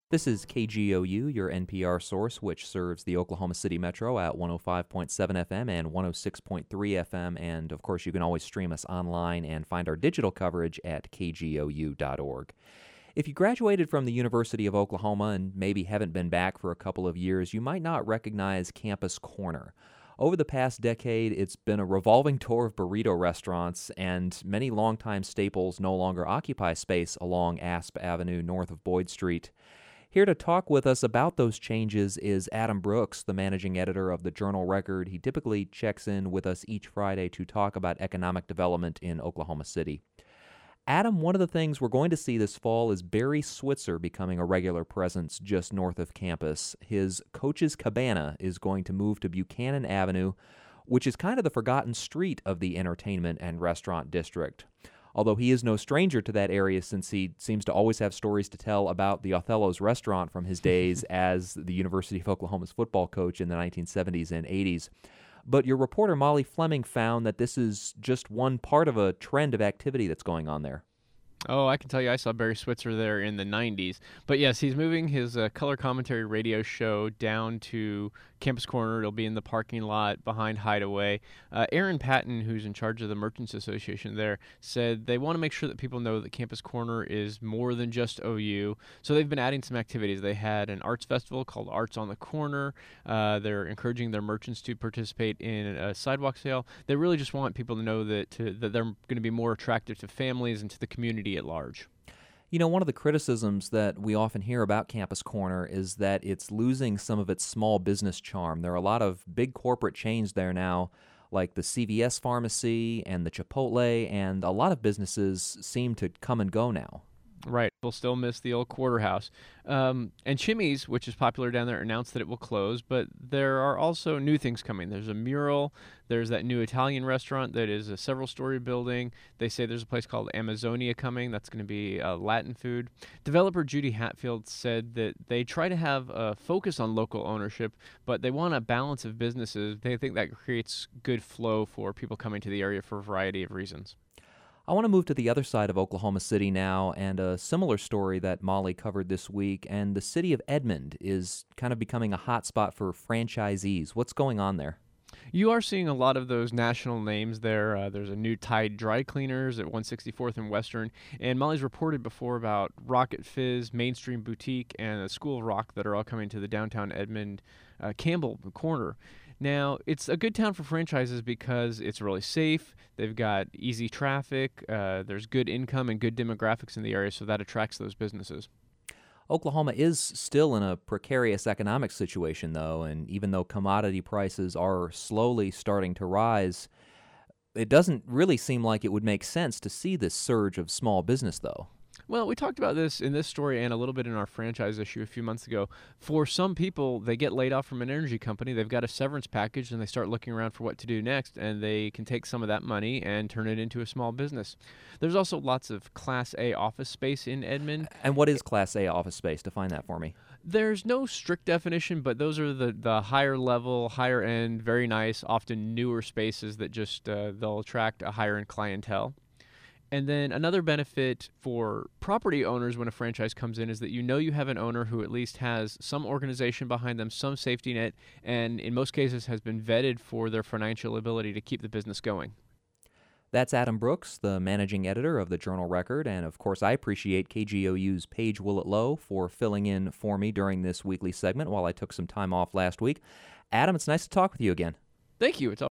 This is KGOU, your NPR source, which serves the Oklahoma City Metro at 105.7 FM and 106.3 FM. And of course, you can always stream us online and find our digital coverage at kgou.org. If you graduated from the University of Oklahoma and maybe haven't been back for a couple of years, you might not recognize Campus Corner. Over the past decade, it's been a revolving door of burrito restaurants, and many longtime staples no longer occupy space along Asp Avenue north of Boyd Street. Here to talk with us about those changes is Adam Brooks, the managing editor of the Journal-Record. He typically checks in with us each Friday to talk about economic development in Oklahoma City. Adam, one of the things we're going to see this fall is Barry Switzer becoming a regular presence just north of campus. His Coach's Cabana is going to move to Buchanan Avenue, which is kind of the forgotten street of the entertainment and restaurant district. Although he is no stranger to that area since he seems to always have stories to tell about the Othello's restaurant from his days as the University of Oklahoma's football coach in the 1970s and 80s. But your reporter Molly Fleming found that this is just one part of a trend of activity that's going on there. Oh, I can tell you I saw Barry Switzer there in the 90s. But yes, he's moving his color commentary radio show down to Campus Corner. It'll be in the parking lot behind Hideaway. Aaron Patton, who's in charge of the Merchants Association there, said they want to make sure that people know that Campus Corner is more than just OU. So they've been adding some activities. They had an arts festival called Arts on the Corner. They're encouraging their merchants to participate in a sidewalk sale. They really just want people to know that they're going to be more attractive to families and to the community at large. You know, one of the criticisms that we often hear about Campus Corner is that it's losing some of its small business charm. There are a lot of big corporate chains there now, like the CVS Pharmacy and the Chipotle, and a lot of businesses seem to come and go now. Right. We'll still miss the old Quarterhouse. And Chimmy's, which is popular down there, announced that it will close, but there are also new things coming. There's a mural. There's that new Italian restaurant that is a several-story building. They say there's a place called Amazonia coming. That's going to be Latin food. Developer Judy Hatfield said that they try to have a focus on local ownership, but they want a balance of businesses. They think that creates good flow for people coming to the area for a variety of reasons. I want to move to the other side of Oklahoma City now, and a similar story that Molly covered this week, and the city of Edmond is kind of becoming a hotspot for franchisees. What's going on there? You are seeing a lot of those national names there. There's a new Tide Dry Cleaners at 164th and Western, and Molly's reported before about Rocket Fizz, Mainstream Boutique, and the School of Rock that are all coming to the downtown Edmond Campbell corner. Now, it's a good town for franchises because it's really safe. They've got easy traffic. There's good income and good demographics in the area, so that attracts those businesses. Oklahoma is still in a precarious economic situation, though, and even though commodity prices are slowly starting to rise, it doesn't really seem like it would make sense to see this surge of small business, though. Well, we talked about this in this story and a little bit in our franchise issue a few months ago. For some people, they get laid off from an energy company, they've got a severance package, and they start looking around for what to do next, and they can take some of that money and turn it into a small business. There's also lots of Class A office space in Edmond. And what is Class A office space? Define that for me. There's no strict definition, but those are the higher level, higher end, very nice, often newer spaces that just they'll attract a higher end clientele. And then another benefit for property owners when a franchise comes in is that you know you have an owner who at least has some organization behind them, some safety net, and in most cases has been vetted for their financial ability to keep the business going. That's Adam Brooks, the managing editor of the Journal-Record, and of course I appreciate KGOU's Paige Willett-Lowe for filling in for me during this weekly segment while I took some time off last week. Adam, it's nice to talk with you again. Thank you. It's